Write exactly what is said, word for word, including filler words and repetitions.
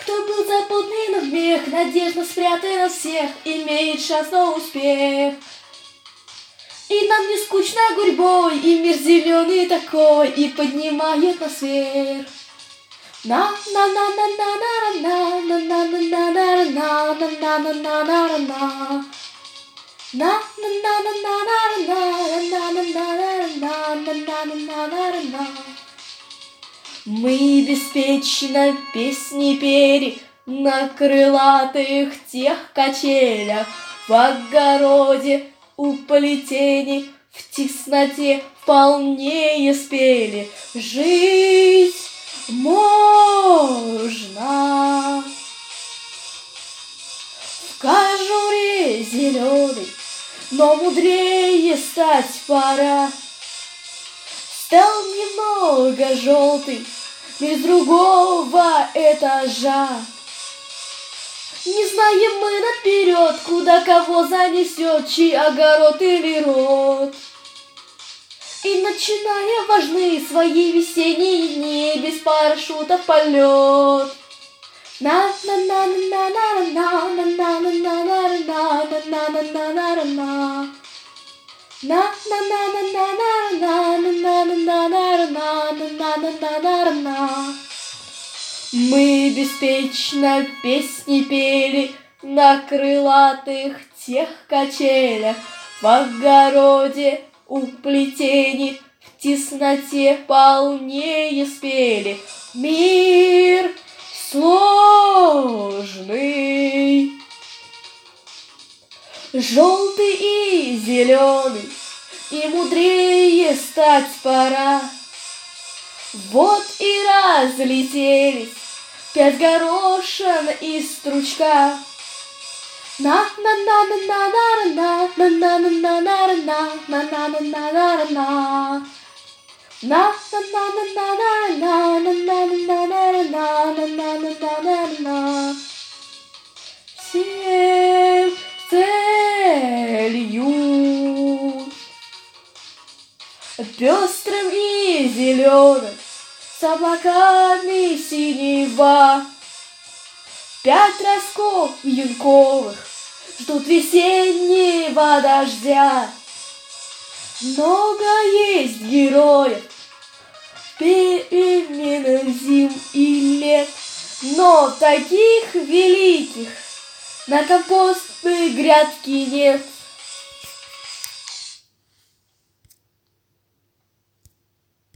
Кто был запутан в мех, надежда спрятана всех, имеет шанс на успех. И нам не скучно гурьбой, и мир зеленый такой, и поднимает нас вверх. На на на на на на на на на на на на на на на на на на на на. Мы беспечно песни пели на крылатых тех качелях, в огороде у плетени, в тесноте вполне спели. Жить можно в кожуре зеленой, но мудрее стать пора. Стал немного желтый, без другого этажа. Не знаем мы наперед, куда кого занесет, чей огород или род. И начиная важны свои весенние дни, без парашютов полет. На на на на на на на на на на на на на на на на на. На на на на на на на на на на на на на на. Мы беспечно песни пели на крылатых тех качелях, в огороде у плетени, в тесноте полнее спели. Мир сложный, желтый и зеленый, и мудрее стать пора. Вот и разлетелись пять горошин из стручка. На на на на на на на на на на на на на на на на на на на на. Всем целью пестрым и зеленым, с облаками синева. Пять ростков юнковых ждут весеннего дождя. Много есть героев в переменах зим и лет, но таких великих на компостной грядке нет.